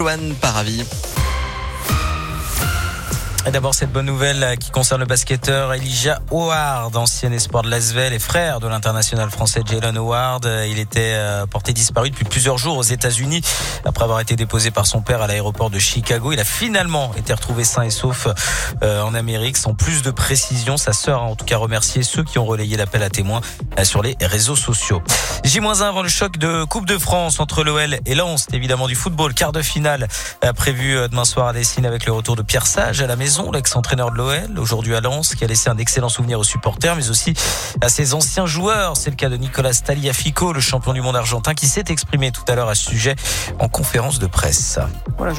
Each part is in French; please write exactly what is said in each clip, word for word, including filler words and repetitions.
Johan Paravi. Et d'abord cette bonne nouvelle qui concerne le basketteur Elijah Howard, ancien espoir de l'Asvel et frère de l'international français Jalen Howard. Il était porté disparu depuis plusieurs jours aux États-Unis après avoir été déposé par son père à l'aéroport de Chicago. Il a finalement été retrouvé sain et sauf en Amérique. Sans plus de précision, sa sœur a en tout cas remercié ceux qui ont relayé l'appel à témoins sur les réseaux sociaux. J un avant le choc de Coupe de France entre l'O L et Lens, évidemment du football. Quart de finale prévu demain soir à Dessines avec le retour de Pierre Sage à la maison. L'ex-entraîneur de l'O L, aujourd'hui à Lens, qui a laissé un excellent souvenir aux supporters, mais aussi à ses anciens joueurs. C'est le cas de Nicolas Tagliafico, le champion du monde argentin, qui s'est exprimé tout à l'heure à ce sujet en conférence de presse. Oui,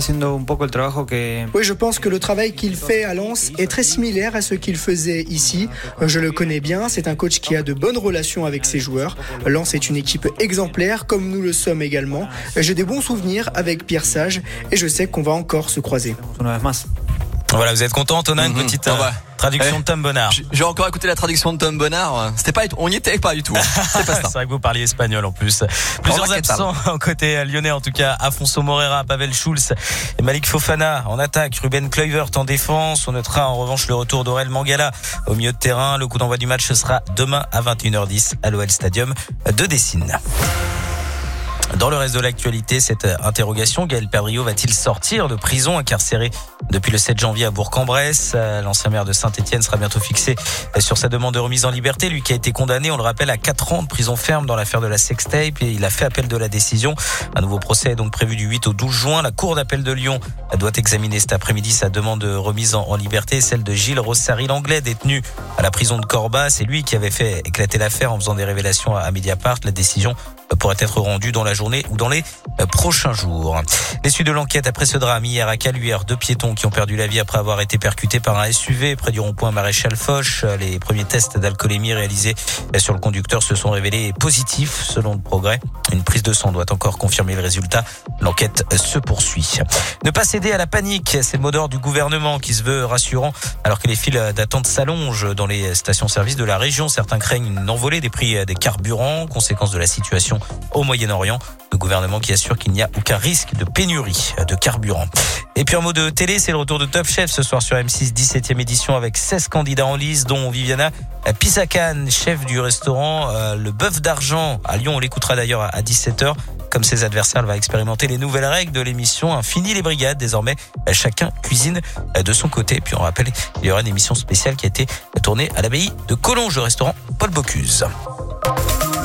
je pense que le travail qu'il fait à Lens est très similaire à ce qu'il faisait ici. Je le connais bien, c'est un coach qui a de bonnes relations avec ses joueurs. Lens est une équipe exemplaire, comme nous le sommes également. J'ai des bons souvenirs avec Pierre Sage et je sais qu'on va encore se croiser. Voilà, vous êtes content, on a une petite euh, traduction eh, de Tom Bonnard. J'ai encore écouté la traduction de Tom Bonnard. C'était pas, on n'y était pas du tout. C'est pas ça. C'est vrai que vous parliez espagnol en plus. Plusieurs absents côté lyonnais, en tout cas. Afonso Moreira, Pavel Schulz et Malik Fofana en attaque. Ruben Kluivert en défense. On notera en revanche le retour d'Aurel Mangala au milieu de terrain. Le coup d'envoi du match sera demain à vingt et une heures dix à l'O L Stadium de Dessines. Dans le reste de l'actualité, cette interrogation, Gaël Perdriau va-t-il sortir de prison incarcéré depuis le sept janvier à Bourg-en-Bresse? L'ancien maire de Saint-Étienne sera bientôt fixé sur sa demande de remise en liberté. Lui qui a été condamné, on le rappelle, à quatre ans de prison ferme dans l'affaire de la sextape, et il a fait appel de la décision. Un nouveau procès est donc prévu du huit au douze juin. La Cour d'appel de Lyon doit examiner cet après-midi sa demande de remise en liberté, celle de Gilles Rossary-Langlais, détenu à la prison de Corba. C'est lui qui avait fait éclater l'affaire en faisant des révélations à Mediapart. La décision pourrait être rendue dans la journée ou dans les prochains jours. Les suites de l'enquête après ce drame hier à Caluire, deux piétons qui ont perdu la vie après avoir été percutés par un S U V près du rond-point Maréchal Foch. Les premiers tests d'alcoolémie réalisés sur le conducteur se sont révélés positifs selon le Progrès. Une prise de sang doit encore confirmer le résultat. L'enquête se poursuit. Ne pas céder à la panique, c'est le mot d'ordre du gouvernement qui se veut rassurant alors que les files d'attente s'allongent dans les stations-service de la région. Certains craignent une envolée des prix des carburants, conséquence de la situation au Moyen-Orient. Le gouvernement qui assure qu'il n'y a aucun risque de pénurie de carburant. Et puis en mot de télé, c'est le retour de Top Chef ce soir sur M six, dix-septième édition avec seize candidats en lice, dont Viviana Pissacan, chef du restaurant euh, Le Bœuf d'Argent à Lyon. On l'écoutera d'ailleurs à dix-sept heures. Comme ses adversaires, elle va expérimenter les nouvelles règles de l'émission. Un fini les brigades. Désormais, chacun cuisine de son côté. Et puis on rappelle, il y aura une émission spéciale qui a été tournée à l'abbaye de Collonges, le restaurant Paul Bocuse.